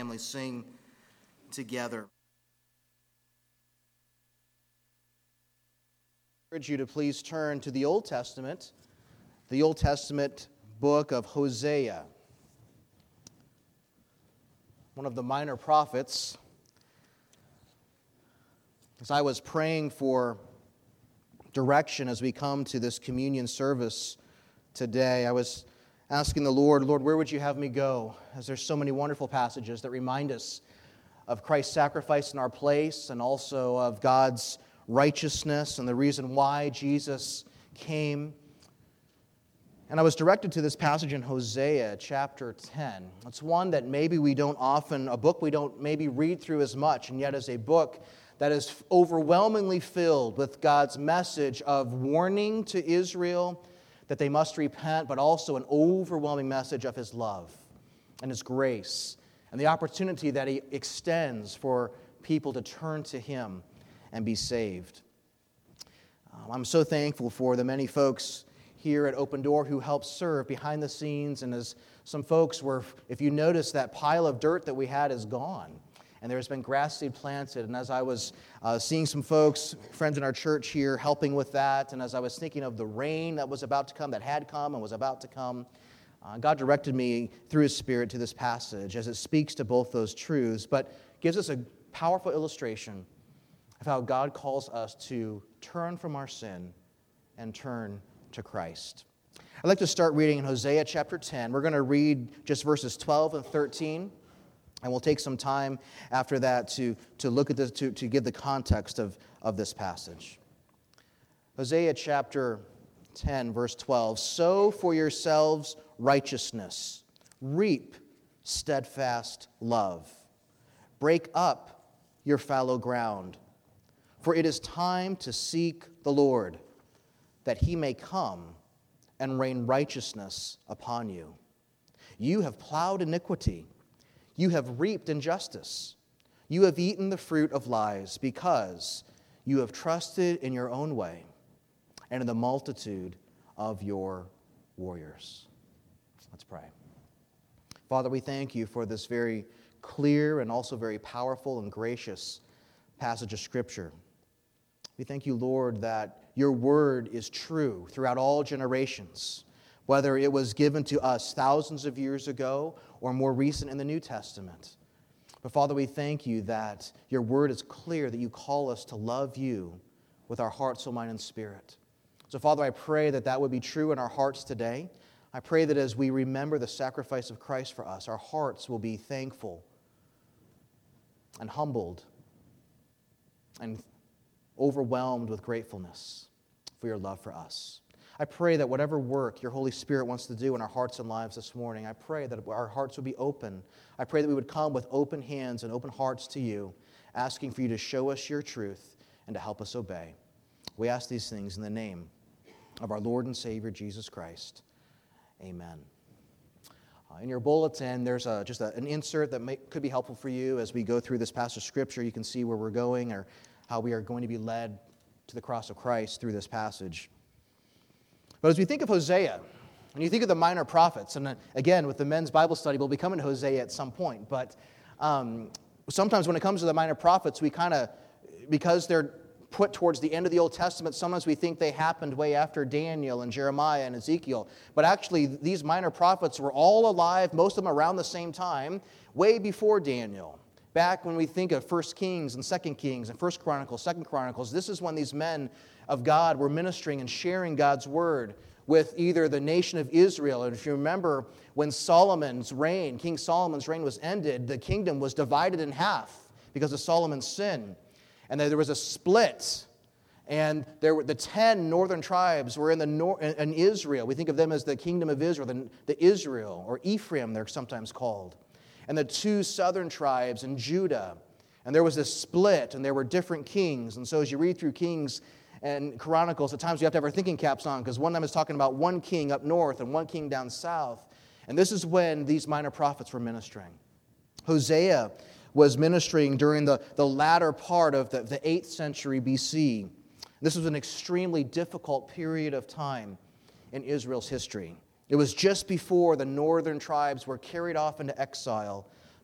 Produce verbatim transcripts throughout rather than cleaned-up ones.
family sing together. I urge you to please turn to the Old Testament, the Old Testament book of Hosea, one of the minor prophets. As I was praying for direction as we come to this communion service today, I was asking the Lord, Lord, where would you have me go? As there's so many wonderful passages that remind us of Christ's sacrifice in our place and also of God's righteousness and the reason why Jesus came. And I was directed to this passage in Hosea chapter ten. It's one that maybe we don't often, a book we don't maybe read through as much, and yet is a book that is overwhelmingly filled with God's message of warning to Israel that they must repent, but also an overwhelming message of His love and His grace and the opportunity that He extends for people to turn to Him and be saved. Um, I'm so thankful for the many folks here at Open Door who help serve behind the scenes, and as some folks were, if you notice, that pile of dirt that we had is gone, and there's been grass seed planted. And as I was uh, seeing some folks, friends in our church here, helping with that, and as I was thinking of the rain that was about to come, that had come and was about to come, uh, God directed me through His Spirit to this passage as it speaks to both those truths, but gives us a powerful illustration of how God calls us to turn from our sin and turn to Christ. I'd like to start reading in Hosea chapter ten. We're going to read just verses twelve and thirteen, and we'll take some time after that to, to look at this, to, to give the context of, of this passage. Hosea chapter ten, verse twelve, sow for yourselves righteousness, reap steadfast love, break up your fallow ground, for it is time to seek the Lord, that He may come and rain righteousness upon you. You have plowed iniquity. You have reaped injustice. You have eaten the fruit of lies, because you have trusted in your own way and in the multitude of your warriors. Let's pray. Father, we thank You for this very clear and also very powerful and gracious passage of Scripture. We thank You, Lord, that Your word is true throughout all generations, whether it was given to us thousands of years ago or more recent in the New Testament. But Father, we thank You that Your word is clear, that You call us to love You with our heart, soul, mind, and spirit. So Father, I pray that that would be true in our hearts today. I pray that as we remember the sacrifice of Christ for us, our hearts will be thankful and humbled and overwhelmed with gratefulness for Your love for us. I pray that whatever work Your Holy Spirit wants to do in our hearts and lives this morning, I pray that our hearts would be open. I pray that we would come with open hands and open hearts to You, asking for You to show us Your truth and to help us obey. We ask these things in the name of our Lord and Savior, Jesus Christ. Amen. Uh, in your bulletin, there's a, just a, an insert that may, could be helpful for you as we go through this passage of Scripture. You can see where we're going or how we are going to be led to the cross of Christ through this passage. But as we think of Hosea, and you think of the minor prophets, and again, with the men's Bible study, we'll be coming to Hosea at some point, but um, sometimes when it comes to the minor prophets, we kind of, because they're put towards the end of the Old Testament, sometimes we think they happened way after Daniel and Jeremiah and Ezekiel. But actually, these minor prophets were all alive, most of them around the same time, way before Daniel. Back when we think of First Kings and Second Kings and First Chronicles, Second Chronicles, this is when these men of God were ministering and sharing God's word with either the nation of Israel. And if you remember, when Solomon's reign, King Solomon's reign was ended, the kingdom was divided in half because of Solomon's sin. And there was a split. And there were the ten northern tribes were in the nor- in Israel. We think of them as the kingdom of Israel, the, the Israel, or Ephraim, they're sometimes called. And the two southern tribes in Judah. And there was this split, and there were different kings. And so as you read through Kings and Chronicles, at times you have to have our thinking caps on, because one time is talking about one king up north and one king down south. And this is when these minor prophets were ministering. Hosea was ministering during the, the latter part of the, the eighth century B C. This was an extremely difficult period of time in Israel's history. It was just before the northern tribes were carried off into exile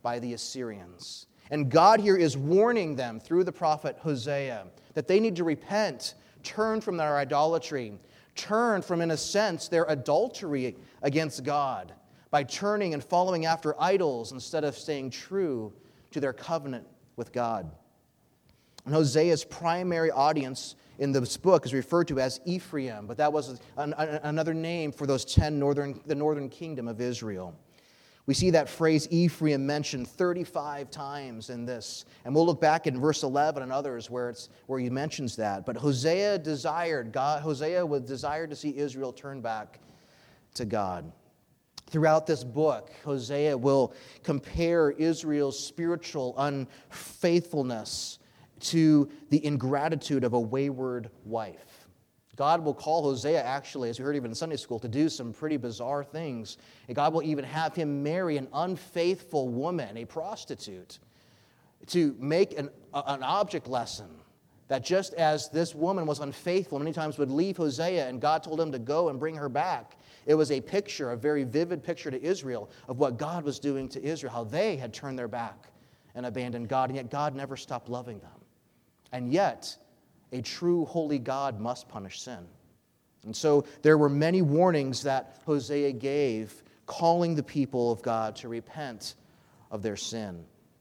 by the Assyrians. And God here is warning them through the prophet Hosea that they need to repent, turn from their idolatry, turn from, in a sense, their adultery against God by turning and following after idols instead of staying true to their covenant with God. And Hosea's primary audience in this book is referred to as Ephraim, but that was an, an, another name for those ten northern, the northern kingdom of Israel. We see that phrase Ephraim mentioned thirty-five times in this. And we'll look back in verse eleven and others where it's where he mentions that. But Hosea desired, God, Hosea would desire to see Israel turn back to God. Throughout this book, Hosea will compare Israel's spiritual unfaithfulness to the ingratitude of a wayward wife. God will call Hosea, actually, as we heard even in Sunday school, to do some pretty bizarre things. And God will even have him marry an unfaithful woman, a prostitute, to make an, an object lesson that just as this woman was unfaithful, many times would leave Hosea, and God told him to go and bring her back. It was a picture, a very vivid picture to Israel of what God was doing to Israel, how they had turned their back and abandoned God, and yet God never stopped loving them. And yet, a true holy God must punish sin. And so there were many warnings that Hosea gave, calling the people of God to repent of their sin.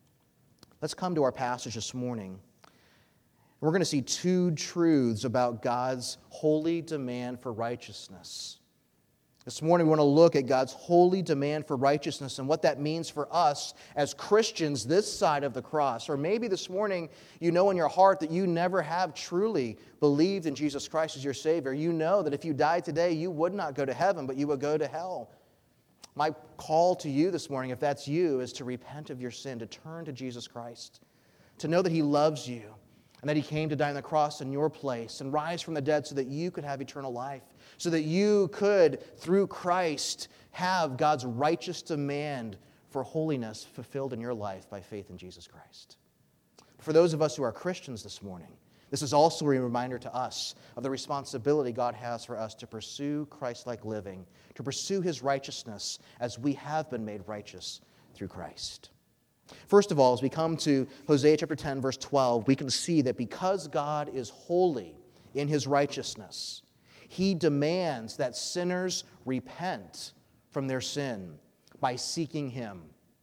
Let's come to our passage this morning. We're going to see two truths about God's holy demand for righteousness. This morning we want to look at God's holy demand for righteousness and what that means for us as Christians this side of the cross. Or maybe this morning you know in your heart that you never have truly believed in Jesus Christ as your Savior. You know that if you died today, you would not go to heaven, but you would go to hell. My call to you this morning, if that's you, is to repent of your sin, to turn to Jesus Christ, to know that He loves you, and that He came to die on the cross in your place and rise from the dead so that you could have eternal life, so that you could, through Christ, have God's righteous demand for holiness fulfilled in your life by faith in Jesus Christ. For those of us who are Christians this morning, this is also a reminder to us of the responsibility God has for us to pursue Christ-like living, to pursue His righteousness as we have been made righteous through Christ. First of all, as we come to Hosea chapter ten, verse twelve, we can see that because God is holy in His righteousness, He demands that sinners repent from their sin by seeking Him.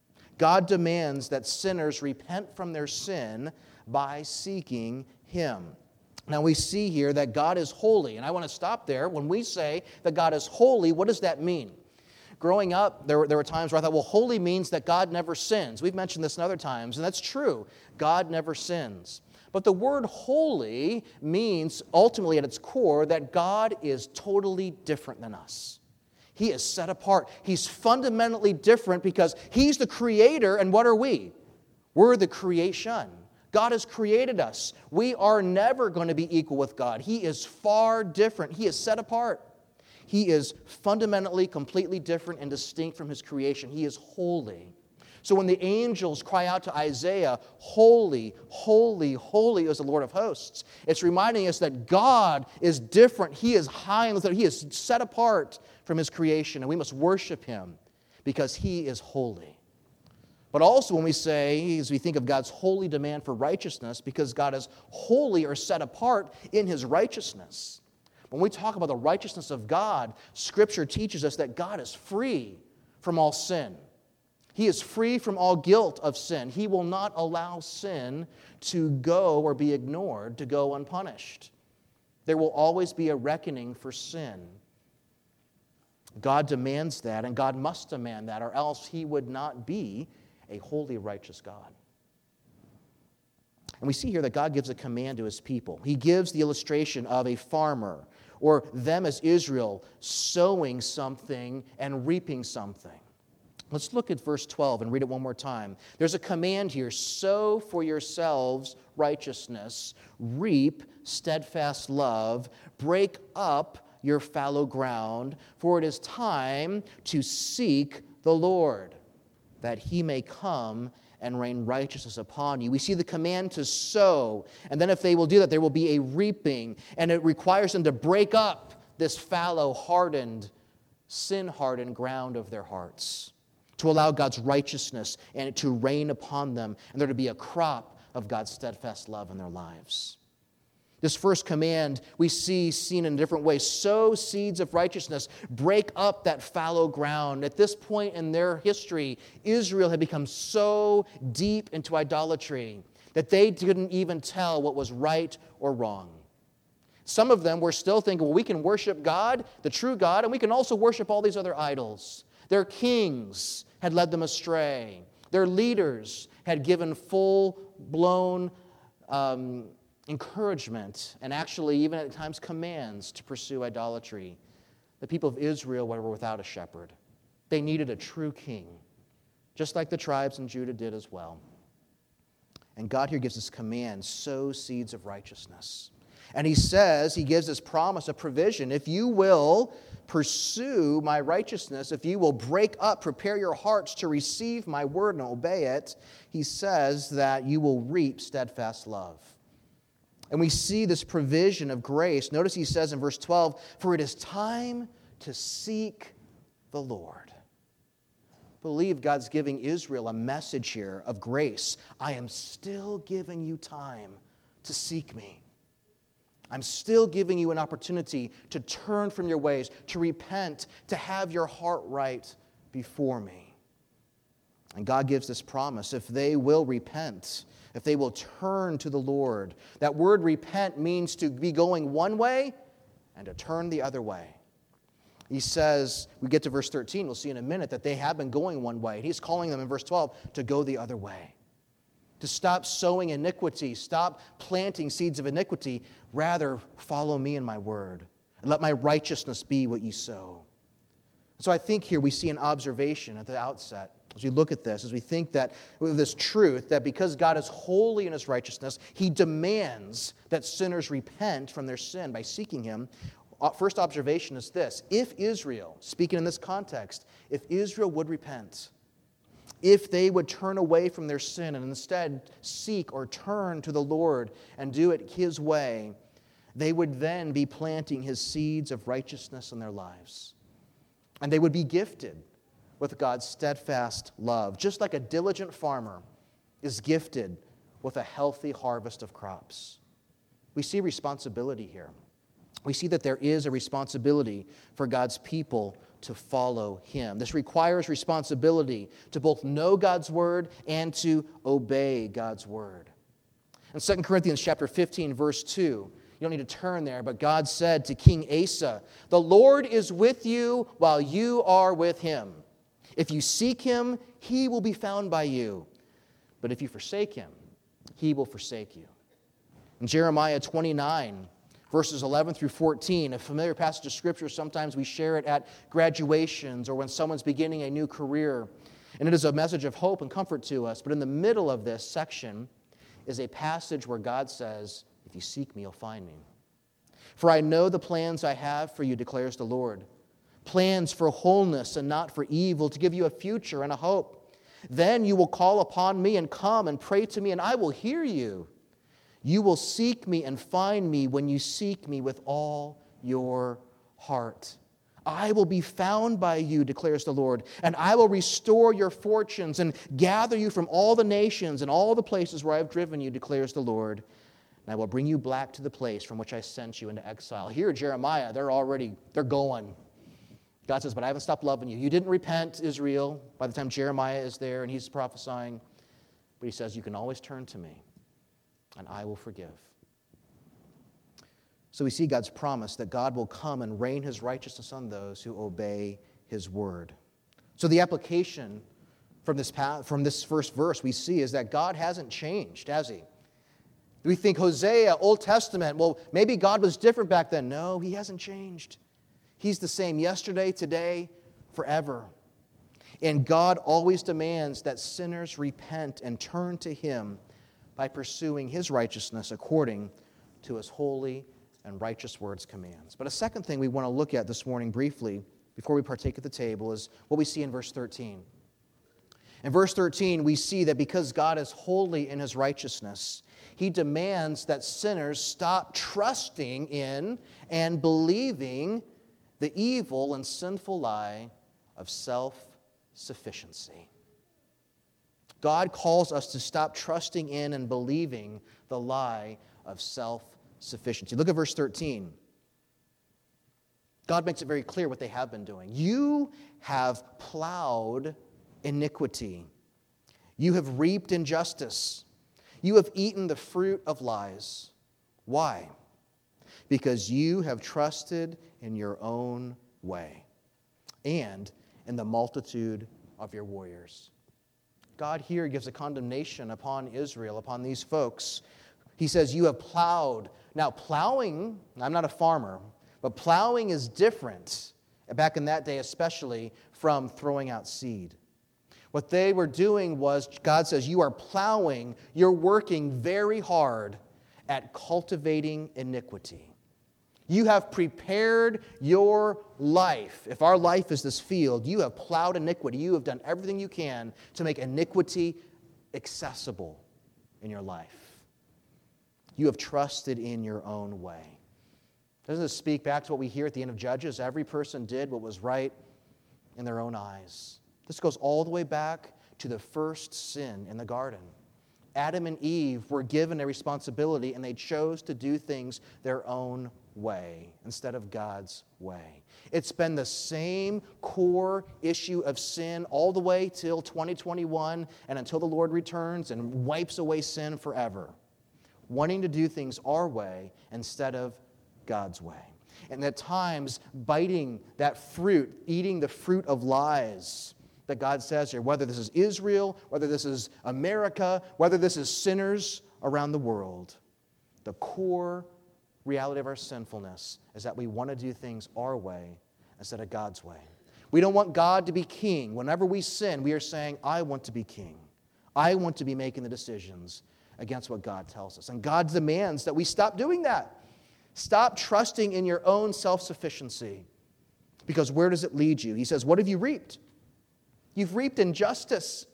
God demands that sinners repent from their sin by seeking Him. Now we see here that God is holy, and I want to stop there. When we say that God is holy, what does that mean? Growing up, there were, there were times where I thought, well, holy means that God never sins. We've mentioned this in other times, and that's true. God never sins. But the word holy means, ultimately at its core, that God is totally different than us. He is set apart. He's fundamentally different because He's the Creator, and what are we? We're the creation. God has created us. We are never going to be equal with God. He is far different. He is set apart. He is fundamentally, completely different and distinct from His creation. He is holy. So when the angels cry out to Isaiah, holy, holy, holy is the Lord of hosts, it's reminding us that God is different. He is high and lifted. He is set apart from His creation, and we must worship Him because He is holy. But also when we say, as we think of God's holy demand for righteousness, because God is holy or set apart in His righteousness. When we talk about the righteousness of God, Scripture teaches us that God is free from all sin. He is free from all guilt of sin. He will not allow sin to go or be ignored, to go unpunished. There will always be a reckoning for sin. God demands that, and God must demand that, or else He would not be a holy, righteous God. And we see here that God gives a command to His people. He gives the illustration of a farmer, or them as Israel, sowing something and reaping something. Let's look at verse twelve and read it one more time. There's a command here: sow for yourselves righteousness, reap steadfast love, break up your fallow ground, for it is time to seek the Lord, that He may come and rain righteousness upon you. We see the command to sow, and then if they will do that, there will be a reaping, and it requires them to break up this fallow, hardened, sin-hardened ground of their hearts, to allow God's righteousness and to reign upon them, and there to be a crop of God's steadfast love in their lives. This first command we see seen in different ways. Sow seeds of righteousness. Break up that fallow ground. At this point in their history, Israel had become so deep into idolatry that they didn't even tell what was right or wrong. Some of them were still thinking, well, we can worship God, the true God, and we can also worship all these other idols. Their kings had led them astray. Their leaders had given full-blown um, encouragement and actually even at times commands to pursue idolatry. The people of Israel were without a shepherd. They needed a true king, just like the tribes in Judah did as well. And God here gives this command, sow seeds of righteousness. And he says, he gives this promise of provision. If you will pursue my righteousness, if you will break up, prepare your hearts to receive my word and obey it, he says that you will reap steadfast love. And we see this provision of grace. Notice he says in verse twelve, for it is time to seek the Lord. I believe God's giving Israel a message here of grace. I am still giving you time to seek me. I'm still giving you an opportunity to turn from your ways, to repent, to have your heart right before me. And God gives this promise. If they will repent, if they will turn to the Lord. That word repent means to be going one way and to turn the other way. He says, we get to verse thirteen, we'll see in a minute, that they have been going one way. He's calling them in verse twelve to go the other way. To stop sowing iniquity, stop planting seeds of iniquity. Rather, follow me in my word, and let my righteousness be what you sow. So I think here we see an observation at the outset. As we look at this, as we think that with this truth, that because God is holy in his righteousness, he demands that sinners repent from their sin by seeking him. First observation is this: if Israel, speaking in this context, if Israel would repent, if they would turn away from their sin and instead seek or turn to the Lord and do it his way, they would then be planting his seeds of righteousness in their lives. And they would be gifted with God's steadfast love, just like a diligent farmer is gifted with a healthy harvest of crops. We see responsibility here. We see that there is a responsibility for God's people to follow him. This requires responsibility to both know God's word and to obey God's word. In Second Corinthians chapter fifteen, verse two, you don't need to turn there, but God said to King Asa, "The Lord is with you while you are with him. If you seek him, he will be found by you. But if you forsake him, he will forsake you." In Jeremiah twenty-nine, verses eleven through fourteen, a familiar passage of Scripture. Sometimes we share it at graduations or when someone's beginning a new career. And it is a message of hope and comfort to us. But in the middle of this section is a passage where God says, "If you seek me, you'll find me. For I know the plans I have for you, declares the Lord. Plans for wholeness and not for evil, to give you a future and a hope. Then you will call upon me and come and pray to me, and I will hear you. You will seek me and find me when you seek me with all your heart. I will be found by you, declares the Lord, and I will restore your fortunes and gather you from all the nations and all the places where I have driven you, declares the Lord. And I will bring you back to the place from which I sent you into exile." Here, Jeremiah, they're already, they're going. God says, but I haven't stopped loving you. You didn't repent, Israel, by the time Jeremiah is there and he's prophesying. But he says, you can always turn to me, and I will forgive. So we see God's promise that God will come and rain his righteousness on those who obey his word. So the application from this, from this first verse we see is that God hasn't changed, has he? We think Hosea, Old Testament, well, maybe God was different back then. No, he hasn't changed. He's the same yesterday, today, forever. And God always demands that sinners repent and turn to him by pursuing his righteousness according to his holy and righteous words commands. But a second thing we want to look at this morning briefly before we partake at the table is what we see in verse thirteen. In verse thirteen, we see that because God is holy in his righteousness, he demands that sinners stop trusting in and believing the evil and sinful lie of self self-sufficiency. God calls us to stop trusting in and believing the lie of self-sufficiency. Look at verse thirteen. God makes it very clear what they have been doing. You have plowed iniquity. You have reaped injustice. You have eaten the fruit of lies. Why? Because you have trusted in your own way and in the multitude of your warriors. God here gives a condemnation upon Israel, upon these folks. He says, you have plowed. Now, plowing, I'm not a farmer, but plowing is different, back in that day especially, from throwing out seed. What they were doing was, God says, you are plowing, you're working very hard at cultivating iniquity. You have prepared your life. If our life is this field, you have plowed iniquity. You have done everything you can to make iniquity accessible in your life. You have trusted in your own way. Doesn't this speak back to what we hear at the end of Judges? Every person did what was right in their own eyes. This goes all the way back to the first sin in the garden. Adam and Eve were given a responsibility, and they chose to do things their own way instead of God's way. It's been the same core issue of sin all the way till twenty twenty-one and until the Lord returns and wipes away sin forever. Wanting to do things our way instead of God's way. And at times, biting that fruit, eating the fruit of lies that God says here, whether this is Israel, whether this is America, whether this is sinners around the world, the core reality of our sinfulness is that we want to do things our way instead of God's way. We don't want God to be king. Whenever we sin, we are saying, I want to be king. I want to be making the decisions against what God tells us. And God demands that we stop doing that. Stop trusting in your own self-sufficiency. Because where does it lead you? He says, what have you reaped? You've reaped injustice.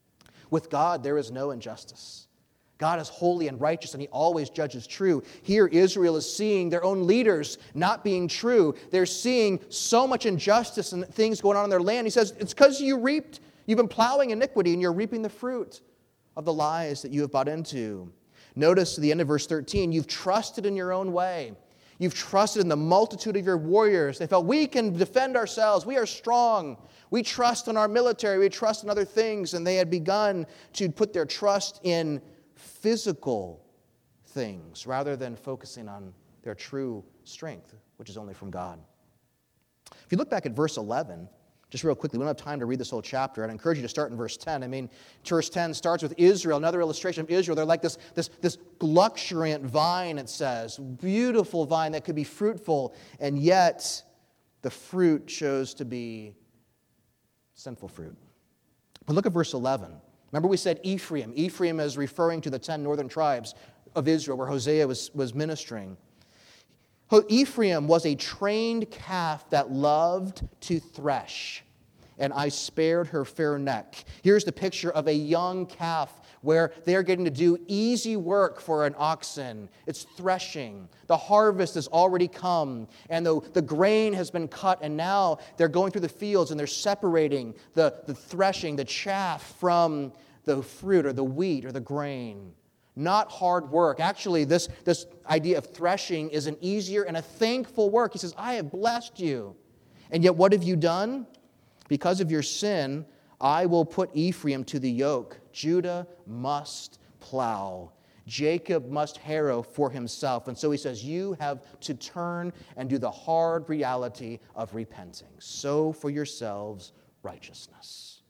With God, there is no injustice. God is holy and righteous, and He always judges true. Here, Israel is seeing their own leaders not being true. They're seeing so much injustice and things going on in their land. He says, it's because you reaped. You've been plowing iniquity, and you're reaping the fruit of the lies that you have bought into. Notice at the end of verse thirteen, you've trusted in your own way. You've trusted in the multitude of your warriors. They felt, we can defend ourselves. We are strong. We trust in our military. We trust in other things. And they had begun to put their trust in physical things rather than focusing on their true strength, which is only from God. If you look back at verse eleven, just real quickly, we don't have time to read this whole chapter. I'd encourage you to start in verse ten. I mean, verse ten starts with Israel, another illustration of Israel. They're like this, this, this luxuriant vine, it says, beautiful vine that could be fruitful, and yet the fruit chose to be sinful fruit. But look at verse eleven. Remember we said Ephraim. Ephraim is referring to the ten northern tribes of Israel where Hosea was, was ministering. Ephraim was a trained calf that loved to thresh, and I spared her fair neck. Here's the picture of a young calf where they're getting to do easy work for an oxen. It's threshing. The harvest has already come, and the, the grain has been cut, and now they're going through the fields, and they're separating the, the threshing, the chaff from the fruit or the wheat or the grain. Not hard work. Actually, this, this idea of threshing is an easier and a thankful work. He says, I have blessed you. And yet what have you done? Because of your sin, I will put Ephraim to the yoke. Judah must plow. Jacob must harrow for himself. And so he says, you have to turn and do the hard reality of repenting. Sow for yourselves righteousness.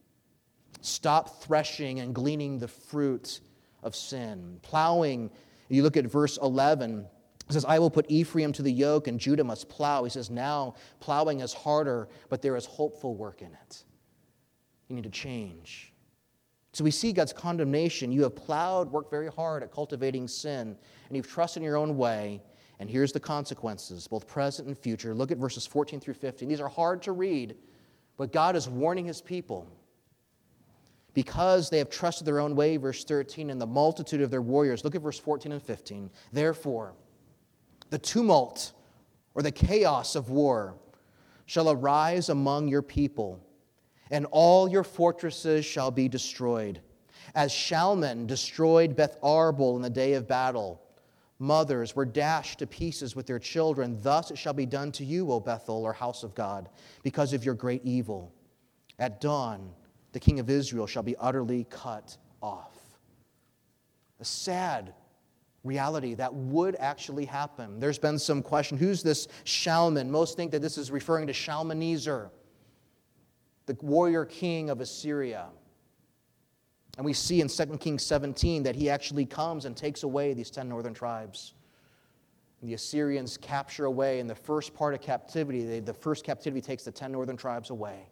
Stop threshing and gleaning the fruit of sin. Plowing, you look at verse eleven, it says, I will put Ephraim to the yoke and Judah must plow. He says, now plowing is harder, but there is hopeful work in it. You need to change. So we see God's condemnation. You have plowed, worked very hard at cultivating sin, and you've trusted in your own way, and here's the consequences, both present and future. Look at verses fourteen through fifteen. These are hard to read, but God is warning His people. Because they have trusted their own way, verse thirteen, and the multitude of their warriors. Look at verse fourteen and fifteen. Therefore, the tumult or the chaos of war shall arise among your people, and all your fortresses shall be destroyed. As Shalman destroyed Beth Arbel in the day of battle, mothers were dashed to pieces with their children. Thus it shall be done to you, O Bethel, or house of God, because of your great evil. At dawn, the king of Israel shall be utterly cut off. A sad reality that would actually happen. There's been some question, who's this Shalman? Most think that this is referring to Shalmaneser, the warrior king of Assyria. And we see in Second Kings seventeen that he actually comes and takes away these ten northern tribes. And the Assyrians capture away in the first part of captivity. They, the first captivity takes the ten northern tribes away,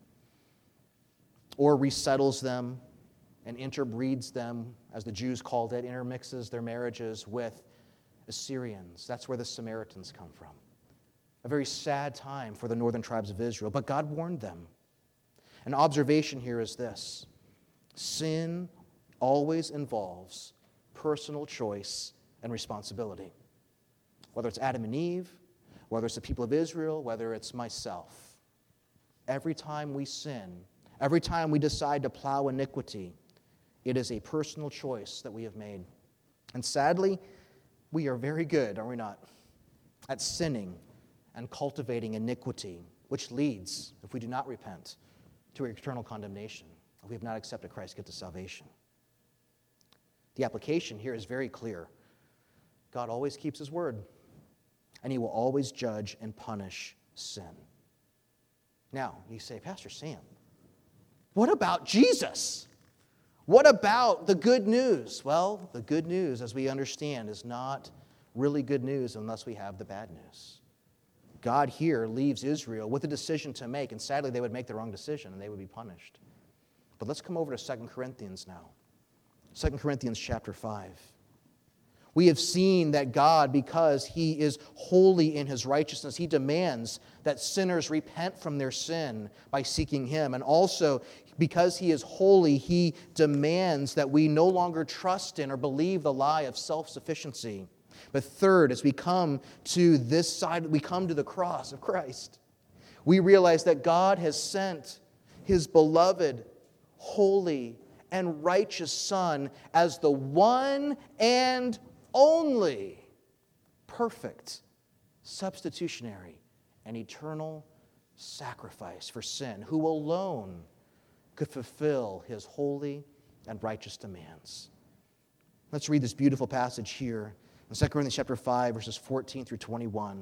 or resettles them and interbreeds them, as the Jews called it, intermixes their marriages with Assyrians. That's where the Samaritans come from. A very sad time for the northern tribes of Israel, but God warned them. An observation here is this: sin always involves personal choice and responsibility. Whether it's Adam and Eve, whether it's the people of Israel, whether it's myself. Every time we sin, every time we decide to plow iniquity, it is a personal choice that we have made. And sadly, we are very good, are we not, at sinning and cultivating iniquity, which leads, if we do not repent, to eternal condemnation. We have not accepted Christ's gift of salvation. The application here is very clear. God always keeps his word, and he will always judge and punish sin. Now, you say, Pastor Sam, what about Jesus? What about the good news? Well, the good news, as we understand, is not really good news unless we have the bad news. God here leaves Israel with a decision to make, and sadly they would make the wrong decision and they would be punished. But let's come over to Second Corinthians now. Second Corinthians chapter five. We have seen that God, because he is holy in his righteousness, he demands that sinners repent from their sin by seeking him. And also, because he is holy, he demands that we no longer trust in or believe the lie of self-sufficiency. But third, as we come to this side, we come to the cross of Christ, we realize that God has sent his beloved, holy, and righteous Son as the one and only perfect, substitutionary, and eternal sacrifice for sin, who alone could fulfill his holy and righteous demands. Let's read this beautiful passage here in Second Corinthians chapter five, verses fourteen through twenty-one.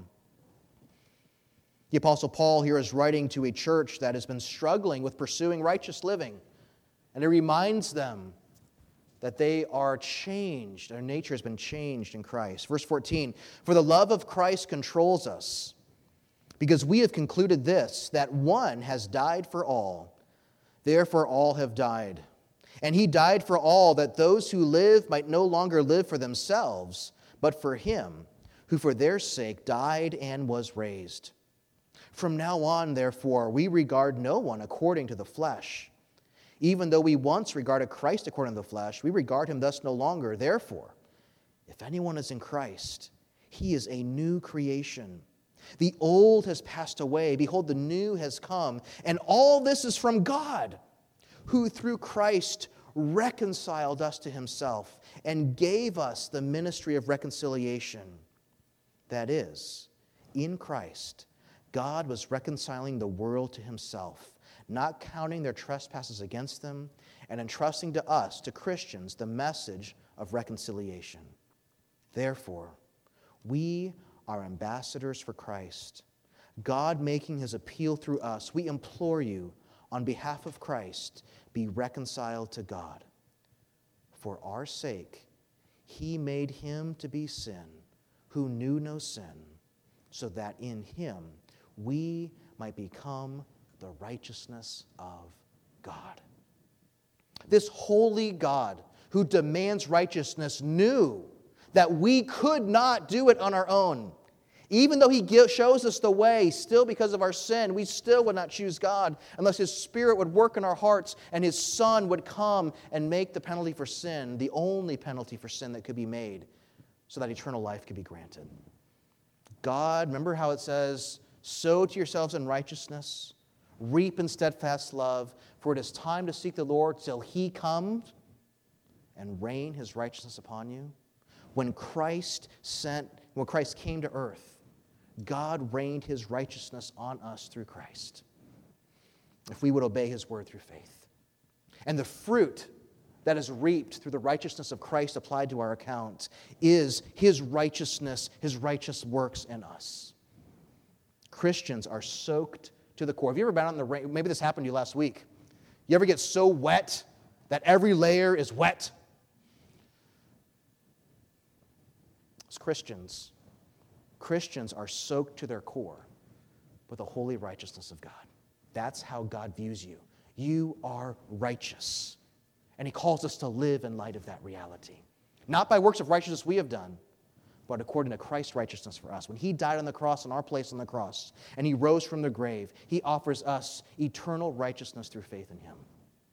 The Apostle Paul here is writing to a church that has been struggling with pursuing righteous living. And he reminds them that they are changed. Their nature has been changed in Christ. Verse fourteen, for the love of Christ controls us, because we have concluded this, that one has died for all. Therefore all have died. And he died for all, that those who live might no longer live for themselves, but for him who for their sake died and was raised. From now on, therefore, we regard no one according to the flesh. Even though we once regarded Christ according to the flesh, we regard him thus no longer. Therefore, if anyone is in Christ, he is a new creation. The old has passed away. Behold, the new has come. And all this is from God, who through Christ reconciled us to himself and gave us the ministry of reconciliation. That is, in Christ, God was reconciling the world to himself, not counting their trespasses against them, and entrusting to us, to Christians, the message of reconciliation. Therefore, we are ambassadors for Christ, God making his appeal through us. We implore you, on behalf of Christ, be reconciled to God. For our sake, he made him to be sin, who knew no sin, so that in him we might become the righteousness of God. This holy God who demands righteousness knew that we could not do it on our own. Even though he shows us the way, still because of our sin, we still would not choose God unless his Spirit would work in our hearts and his Son would come and make the penalty for sin, the only penalty for sin that could be made, so that eternal life could be granted. God, remember how it says, sow to yourselves in righteousness, Reap in steadfast love, for it is time to seek the Lord till he comes and rain his righteousness upon you. When Christ sent, when Christ came to earth, God rained his righteousness on us through Christ, if we would obey his word through faith. And the fruit that is reaped through the righteousness of Christ applied to our account is his righteousness, his righteous works in us. Christians are soaked to the core. Have you ever been out in the rain? Maybe this happened to you last week. You ever get so wet that every layer is wet? As Christians, Christians are soaked to their core with the holy righteousness of God. That's how God views you. You are righteous. And he calls us to live in light of that reality. Not by works of righteousness we have done, but according to Christ's righteousness for us. When he died on the cross in our place on the cross, and he rose from the grave, he offers us eternal righteousness through faith in him.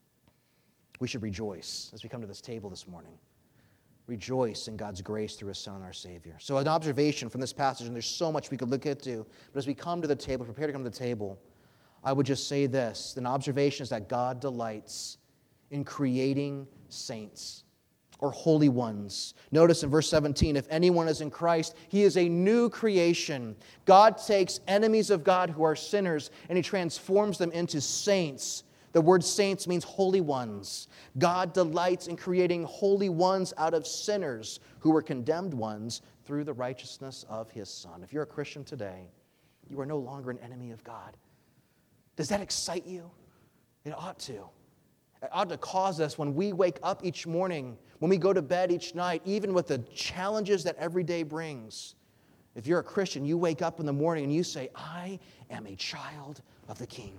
We should rejoice as we come to this table this morning. Rejoice in God's grace through his Son, our Savior. So an observation from this passage, and there's so much we could look into, but as we come to the table, prepare to come to the table, I would just say this. An observation is that God delights in creating saints or holy ones. Notice in verse seventeen, if anyone is in Christ, he is a new creation. God takes enemies of God who are sinners and he transforms them into saints. The word saints means holy ones. God delights in creating holy ones out of sinners who were condemned ones through the righteousness of his Son. If you're a Christian today, you are no longer an enemy of God. Does that excite you? It ought to. It ought to cause us when we wake up each morning, when we go to bed each night, even with the challenges that every day brings. If you're a Christian, you wake up in the morning and you say, I am a child of the King.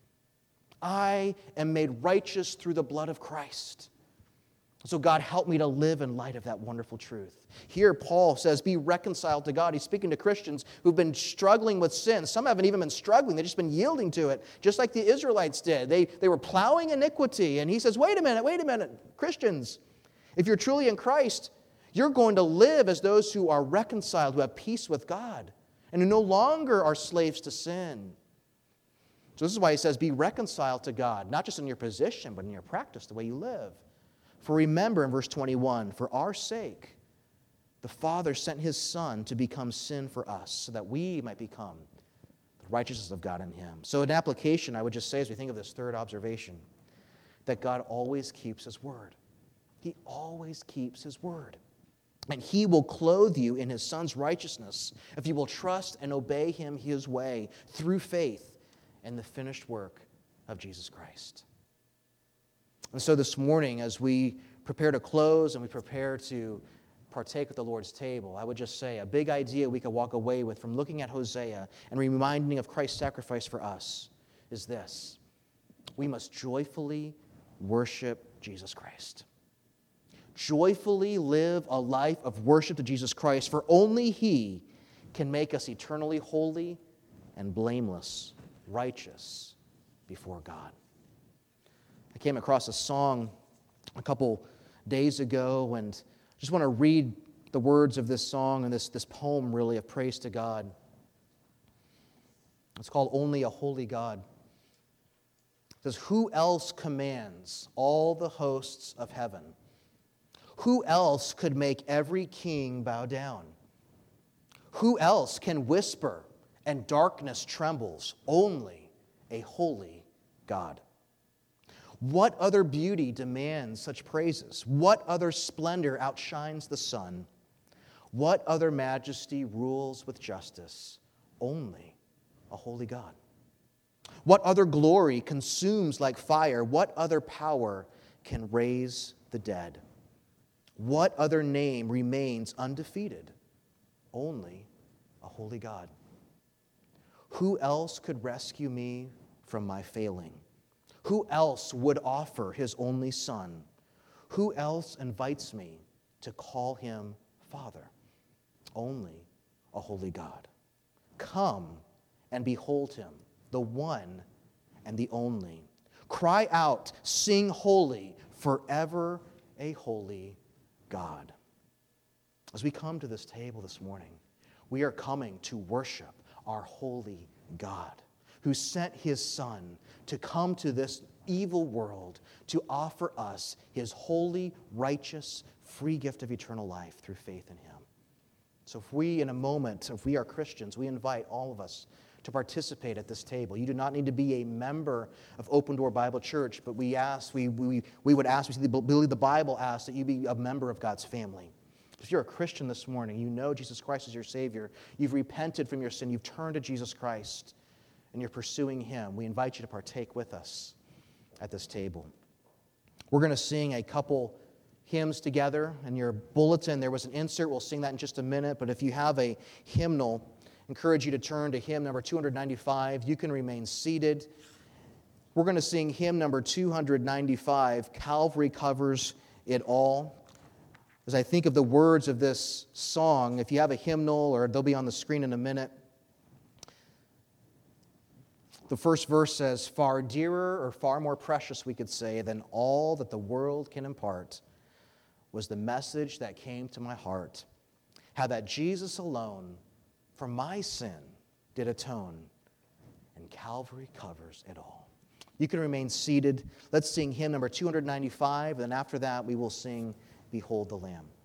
I am made righteous through the blood of Christ. So God, help me to live in light of that wonderful truth. Here Paul says, be reconciled to God. He's speaking to Christians who've been struggling with sin. Some haven't even been struggling. They've just been yielding to it, just like the Israelites did. They, they were plowing iniquity. And he says, wait a minute, wait a minute. Christians, if you're truly in Christ, you're going to live as those who are reconciled, who have peace with God, and who no longer are slaves to sin. So this is why he says, be reconciled to God, not just in your position, but in your practice, the way you live. For remember in verse twenty-one, for our sake, the Father sent his Son to become sin for us, so that we might become the righteousness of God in him. So in application, I would just say, as we think of this third observation, that God always keeps his word. He always keeps his word. And he will clothe you in his Son's righteousness if you will trust and obey him his way through faith in the finished work of Jesus Christ. And so this morning, as we prepare to close and we prepare to partake at the Lord's table, I would just say a big idea we could walk away with from looking at Hosea and reminding of Christ's sacrifice for us is this. We must joyfully worship Jesus Christ. Joyfully live a life of worship to Jesus Christ, for only he can make us eternally holy and blameless, righteous before God. I came across a song a couple days ago, and I just want to read the words of this song and this, this poem, really, of praise to God. It's called Only a Holy God. It says, who else commands all the hosts of heaven? Who else could make every king bow down? Who else can whisper and darkness trembles? Only a holy God. What other beauty demands such praises? What other splendor outshines the sun? What other majesty rules with justice? Only a holy God. What other glory consumes like fire? What other power can raise the dead? What other name remains undefeated? Only a holy God. Who else could rescue me from my failing? Who else would offer his only Son? Who else invites me to call him Father? Only a holy God. Come and behold him, the one and the only. Cry out, sing holy, forever a holy God. As we come to this table this morning, we are coming to worship our holy God. who sent his Son to come to this evil world to offer us his holy, righteous, free gift of eternal life through faith in him. So if we, in a moment, if we are Christians, we invite all of us to participate at this table. You do not need to be a member of Open Door Bible Church, but we ask, we, we, we would ask, we believe the Bible asks that you be a member of God's family. If you're a Christian this morning, you know Jesus Christ is your Savior, you've repented from your sin, you've turned to Jesus Christ, and you're pursuing him, we invite you to partake with us at this table. We're going to sing a couple hymns together. In your bulletin, there was an insert. We'll sing that in just a minute, but if you have a hymnal, encourage you to turn to hymn number two ninety-five. You can remain seated. We're going to sing hymn number two ninety-five, Calvary Covers It All. As I think of the words of this song, if you have a hymnal, or they'll be on the screen in a minute, the first verse says, far dearer or far more precious, we could say, than all that the world can impart was the message that came to my heart, how that Jesus alone for my sin did atone, and Calvary covers it all. You can remain seated. Let's sing hymn number two ninety-five, and then after that we will sing Behold the Lamb.